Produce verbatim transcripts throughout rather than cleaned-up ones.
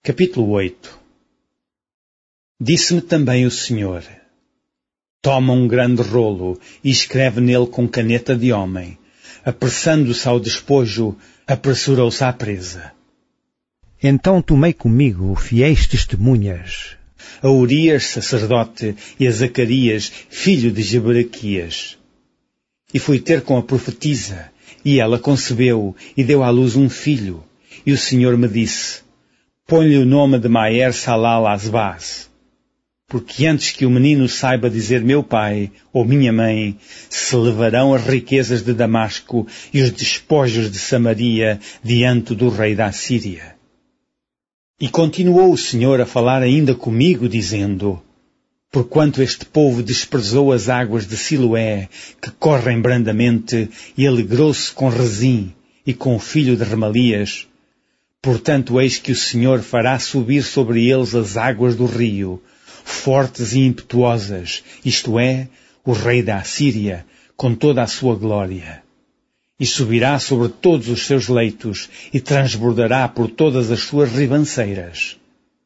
Capítulo oito. Disse-me também o Senhor: toma um grande rolo e escreve nele com caneta de homem. Apressando-se ao despojo, apressurou-se à presa. Então tomei comigo fiéis testemunhas, A Urias, sacerdote, e a Zacarias, filho de Jeberequias. E fui ter com a profetisa, e ela concebeu, e deu à luz um filho. E o Senhor me disse: põe-lhe o nome de Maer Salal Asbaz, porque antes que o menino saiba dizer meu pai ou minha mãe, se levarão as riquezas de Damasco e os despojos de Samaria diante do rei da Assíria. E continuou o Senhor a falar ainda comigo, dizendo: porquanto este povo desprezou as águas de Siloé, que correm brandamente, e alegrou-se com Rezim e com o filho de Remalias, portanto eis que o Senhor fará subir sobre eles as águas do rio, fortes e impetuosas, isto é, o rei da Assíria, com toda a sua glória. E subirá sobre todos os seus leitos, e transbordará por todas as suas ribanceiras.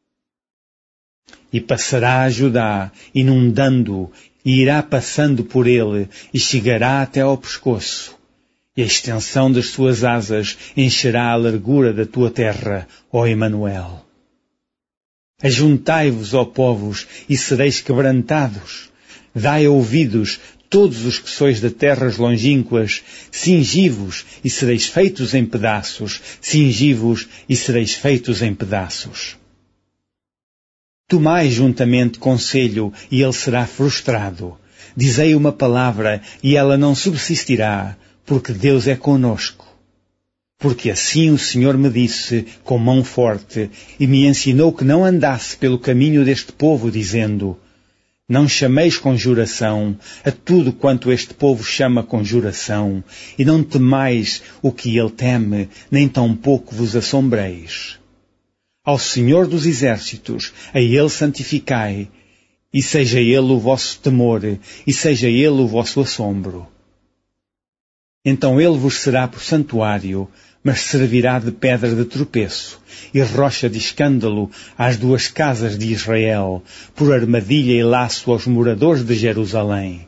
E passará a Judá, inundando-o, e irá passando por ele, e chegará até ao pescoço. E a extensão das suas asas encherá a largura da tua terra, ó Emanuel. Ajuntai-vos, ó povos, e sereis quebrantados. Dai ouvidos, todos os que sois de terras longínquas, cingi-vos, e sereis feitos em pedaços, cingi-vos, e sereis feitos em pedaços. Tomai juntamente conselho, e ele será frustrado. Dizei uma palavra, e ela não subsistirá, porque Deus é conosco. Porque assim o Senhor me disse, com mão forte, e me ensinou que não andasse pelo caminho deste povo, dizendo: não chameis conjuração a tudo quanto este povo chama conjuração, e não temais o que ele teme, nem tampouco vos assombreis. Ao Senhor dos Exércitos, a Ele santificai, e seja Ele o vosso temor, e seja Ele o vosso assombro. Então Ele vos será por santuário, mas servirá de pedra de tropeço e rocha de escândalo às duas casas de Israel, por armadilha e laço aos moradores de Jerusalém.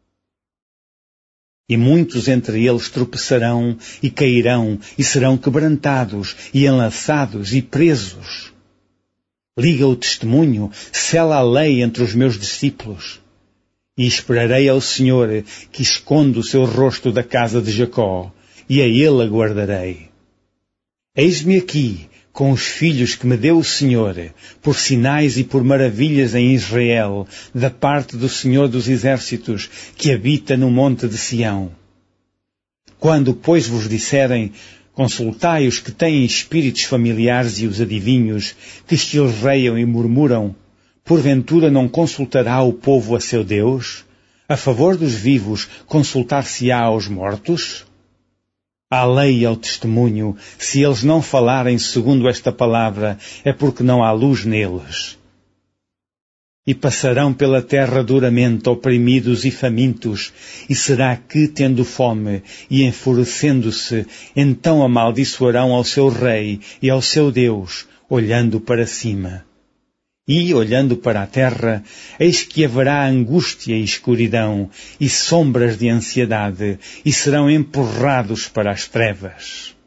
E muitos entre eles tropeçarão e cairão e serão quebrantados e enlaçados e presos. Liga o testemunho, sela a lei entre os meus discípulos. E esperarei ao Senhor, que esconde o seu rosto da casa de Jacó, e a Ele aguardarei. Eis-me aqui, com os filhos que me deu o Senhor, por sinais e por maravilhas em Israel, da parte do Senhor dos Exércitos, que habita no monte de Sião. Quando, pois, vos disserem: consultai os que têm espíritos familiares e os adivinhos, que estilreiam e murmuram, porventura não consultará o povo a seu Deus? A favor dos vivos, consultar-se-á aos mortos? À lei e ao testemunho, se eles não falarem segundo esta palavra, é porque não há luz neles. E passarão pela terra duramente, oprimidos e famintos, e será que, tendo fome e enfurecendo-se, então amaldiçoarão ao seu rei e ao seu Deus, olhando para cima. E, olhando para a terra, eis que haverá angústia e escuridão, e sombras de ansiedade, e serão empurrados para as trevas.